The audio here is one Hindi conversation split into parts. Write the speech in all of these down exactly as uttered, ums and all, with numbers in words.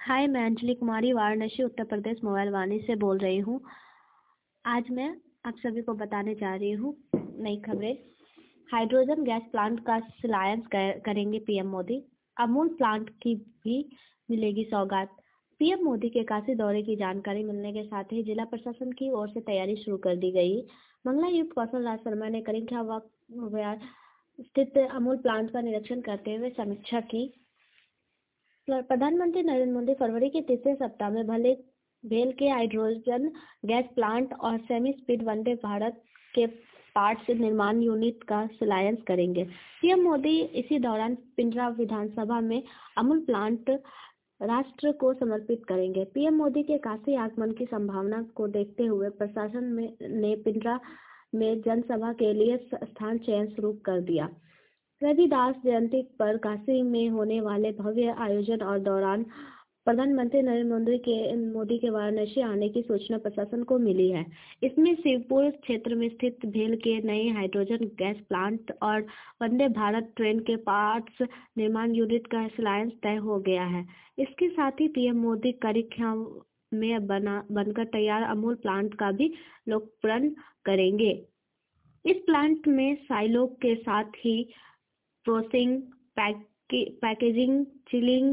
हाय, मैं अंजलि कुमारी वाराणसी उत्तर प्रदेश मोबाइल वाणी से बोल रही हूँ। आज मैं आप सभी को बताने जा रही हूँ नई खबरें। हाइड्रोजन गैस प्लांट का शिलान्यास करेंगे पीएम मोदी। अमूल प्लांट की भी मिलेगी सौगात। पीएम मोदी के काशी दौरे की जानकारी मिलने के साथ ही जिला प्रशासन की ओर से तैयारी शुरू कर दी गई। मंडलायुक्त कौशल राज शर्मा ने करिंख्या स्थित अमूल प्लांट का निरीक्षण करते हुए समीक्षा की। प्रधानमंत्री नरेंद्र मोदी फरवरी के तीसरे सप्ताह में भले भेल के हाइड्रोजन गैस प्लांट और सेमी स्पीड वंदे भारत के पार्ट्स निर्माण यूनिट का शिलान्यास करेंगे। पीएम मोदी इसी दौरान पिंडरा विधानसभा में अमूल प्लांट राष्ट्र को समर्पित करेंगे। पीएम मोदी के काशी आगमन की संभावना को देखते हुए प्रशासन में ने पिंडरा में जनसभा के लिए स्थान चयन शुरू कर दिया। रविदास जयंती पर काशी में होने वाले भव्य आयोजन और दौरान प्रधानमंत्री नरेंद्र मोदी के मोदी के वाराणसी आने की सूचना प्रशासन को मिली है। इसमें शिवपुर क्षेत्र में स्थित भेल के नए हाइड्रोजन गैस प्लांट और वंदे भारत ट्रेन के पार्ट्स निर्माण यूनिट का शिलान्यास तय हो गया है। इसके साथ ही पीएम मोदी करिंख्या में बना बनकर तैयार अमूल प्लांट का भी लोकार्पण करेंगे। इस प्लांट में साइलो के साथ ही प्रोसेसिंग, पैकेजिंग, चिलिंग,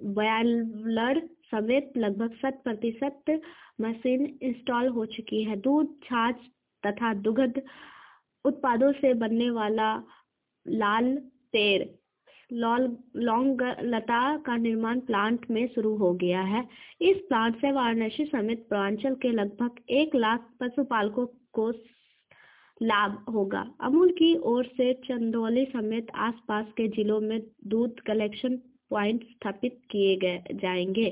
बॉयलर समेत लगभग शत प्रतिशत मशीन इंस्टॉल हो चुकी है। दूध, छाछ तथा दुग्ध उत्पादों से बनने वाला लाल तेल लौंग लता का निर्माण प्लांट में शुरू हो गया है। इस प्लांट से वाराणसी समेत पूर्वांचल के लगभग एक लाख पशुपालकों को लाभ होगा। अमूल की ओर से चंदौली समेत आसपास के जिलों में दूध कलेक्शन प्वाइंट स्थापित किए गए जाएंगे।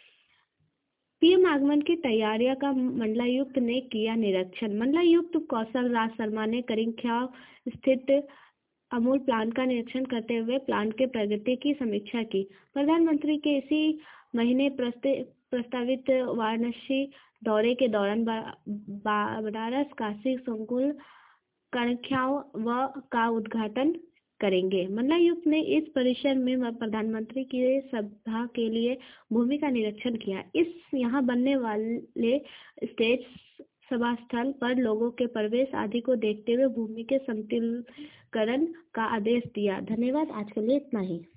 पीएम आगमन की तैयारियों का मंडलायुक्त ने किया निरीक्षण। मंडलायुक्त कौशल राज शर्मा ने करिंख्या स्थित अमूल प्लांट का निरीक्षण करते हुए प्लांट के प्रगति की समीक्षा की। प्रधानमंत्री के इसी महीने प्रस्तावित वाराणसी दौरे के दौरान बनारस काशी संकुल करिंख्या व का उद्घाटन करेंगे। मंडलायुक्त ने इस परिसर में प्रधानमंत्री की सभा के लिए भूमि का निरीक्षण किया। इस यहाँ बनने वाले स्टेज सभा स्थल पर लोगों के प्रवेश आदि को देखते हुए भूमि के समतलीकरण का आदेश दिया। धन्यवाद। आज के लिए इतना ही।